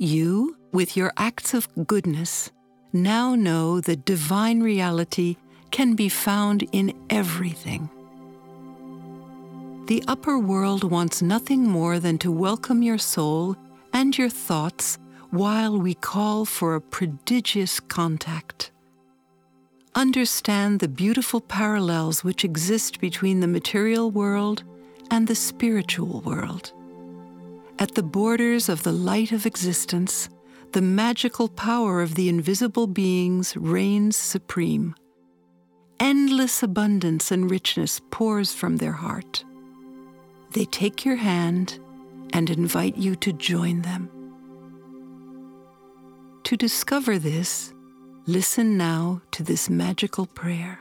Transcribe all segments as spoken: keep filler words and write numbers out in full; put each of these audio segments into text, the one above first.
You, with your acts of goodness, now know that divine reality can be found in everything. The upper world wants nothing more than to welcome your soul and your thoughts while we call for a prodigious contact. Understand the beautiful parallels which exist between the material world and the spiritual world. At the borders of the light of existence, the magical power of the invisible beings reigns supreme. Endless abundance and richness pours from their heart. They take your hand and invite you to join them. To discover this, listen now to this magical prayer.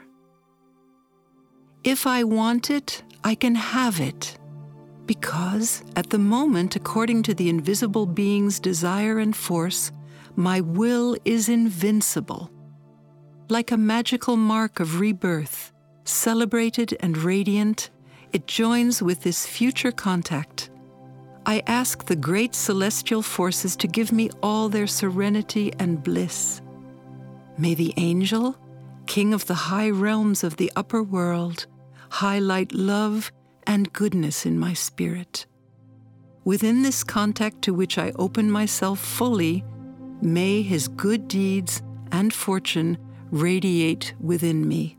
If I want it, I can have it, because at the moment, according to the invisible being's desire and force, my will is invincible. Like a magical mark of rebirth, celebrated and radiant, it joins with this future contact. I ask the great celestial forces to give me all their serenity and bliss. May the angel, king of the high realms of the upper world, highlight love and goodness in my spirit. Within this contact to which I open myself fully, may his good deeds and fortune radiate within me.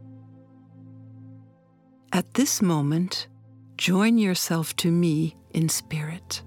At this moment, join yourself to me in spirit.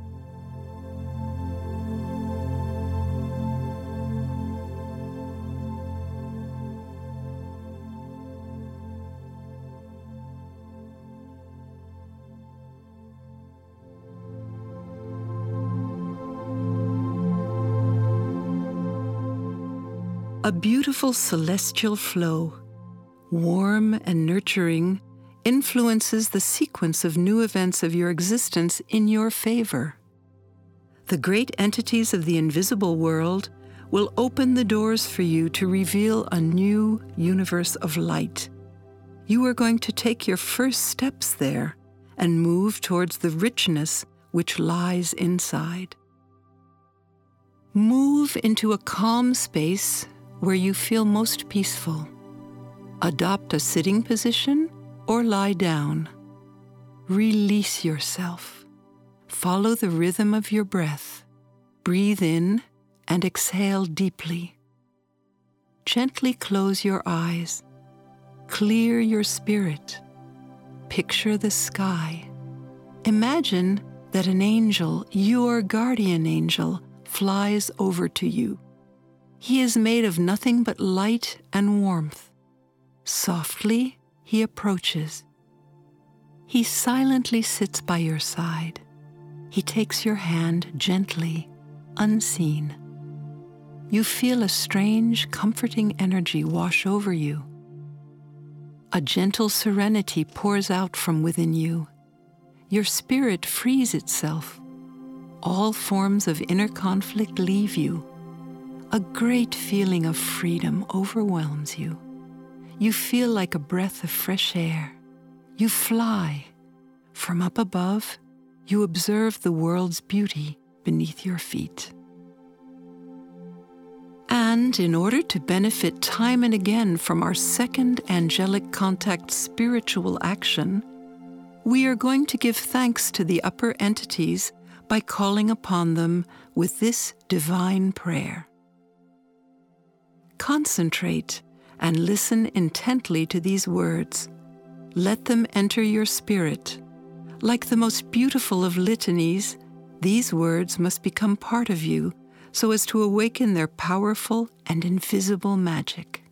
A beautiful celestial flow, warm and nurturing, influences the sequence of new events of your existence in your favor. The great entities of the invisible world will open the doors for you to reveal a new universe of light. You are going to take your first steps there and move towards the richness which lies inside. Move into a calm space where you feel most peaceful. Adopt a sitting position or lie down. Release yourself. Follow the rhythm of your breath. Breathe in and exhale deeply. Gently close your eyes. Clear your spirit. Picture the sky. Imagine that an angel, your guardian angel, flies over to you. He is made of nothing but light and warmth. Softly, he approaches. He silently sits by your side. He takes your hand gently, unseen. You feel a strange, comforting energy wash over you. A gentle serenity pours out from within you. Your spirit frees itself. All forms of inner conflict leave you. A great feeling of freedom overwhelms you. You feel like a breath of fresh air. You fly. From up above, you observe the world's beauty beneath your feet. And in order to benefit time and again from our second angelic contact spiritual action, we are going to give thanks to the upper entities by calling upon them with this divine prayer. Concentrate and listen intently to these words. Let them enter your spirit. Like the most beautiful of litanies, these words must become part of you so as to awaken their powerful and invisible magic.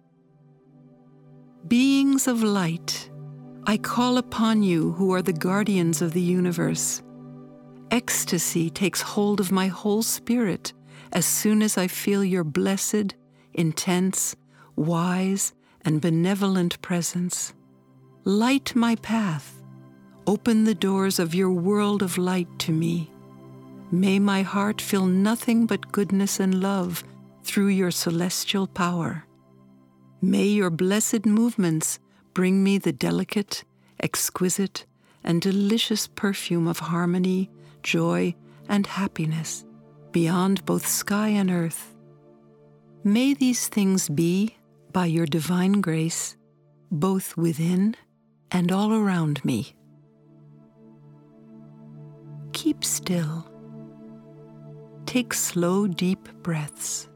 Beings of light, I call upon you who are the guardians of the universe. Ecstasy takes hold of my whole spirit as soon as I feel your blessed, intense, wise, and benevolent presence. Light my path. Open the doors of your world of light to me. May my heart feel nothing but goodness and love through your celestial power. May your blessed movements bring me the delicate, exquisite, and delicious perfume of harmony, joy, and happiness. beyond both sky and earth. May these things be, by your divine grace, both within and all around me. Keep still. Take slow, deep breaths.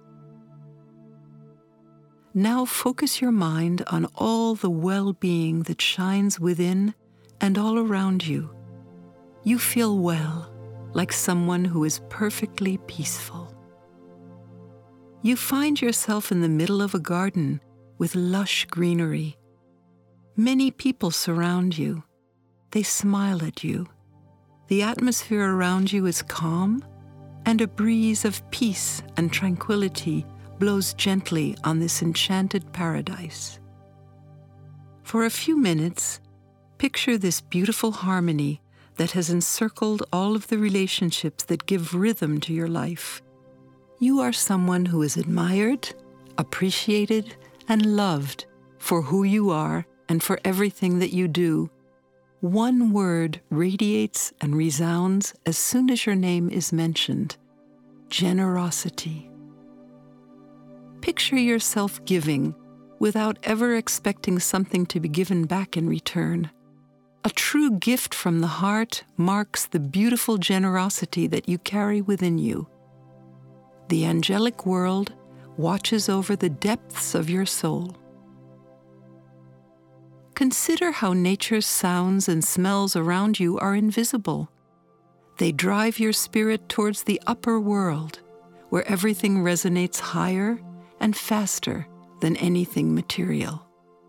Now focus your mind on all the well-being that shines within and all around you. You feel well, like someone who is perfectly peaceful. You find yourself in the middle of a garden with lush greenery. Many people surround you. They smile at you. The atmosphere around you is calm, and a breeze of peace and tranquility blows gently on this enchanted paradise. For a few minutes, picture this beautiful harmony that has encircled all of the relationships that give rhythm to your life. You are someone who is admired, appreciated, and loved for who you are and for everything that you do. One word radiates and resounds as soon as your name is mentioned: generosity. Picture yourself giving without ever expecting something to be given back in return. A true gift from the heart marks the beautiful generosity that you carry within you. The angelic world watches over the depths of your soul. Consider how nature's sounds and smells around you are invisible. They drive your spirit towards the upper world, where everything resonates higher and faster than anything material.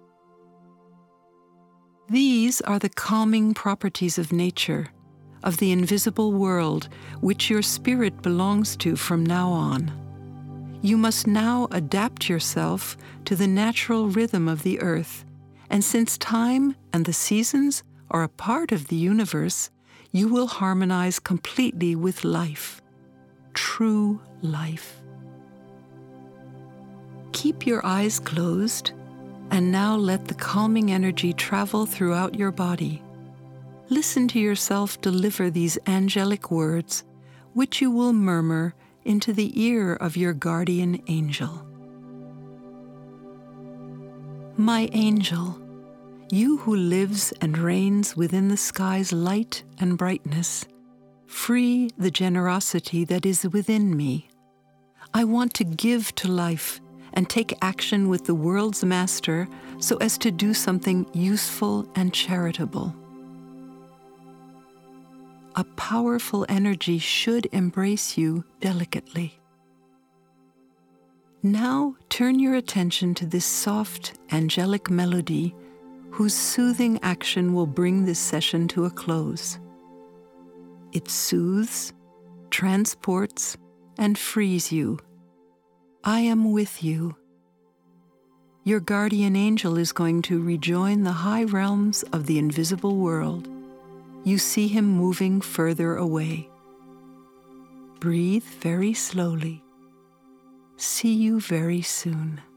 These are the calming properties of nature, of the invisible world which your spirit belongs to from now on. You must now adapt yourself to the natural rhythm of the earth, and since time and the seasons are a part of the universe, you will harmonize completely with life, true life. Keep your eyes closed, and now let the calming energy travel throughout your body. Listen to yourself deliver these angelic words, which you will murmur into the ear of your guardian angel. My angel, you who lives and reigns within the sky's light and brightness, free the generosity that is within me. I want to give to life and take action with the world's master so as to do something useful and charitable. A powerful energy should embrace you delicately. Now turn your attention to this soft, angelic melody whose soothing action will bring this session to a close. It soothes, transports, and frees you. I am with you. Your guardian angel is going to rejoin the high realms of the invisible world. You see him moving further away. Breathe very slowly. See you very soon.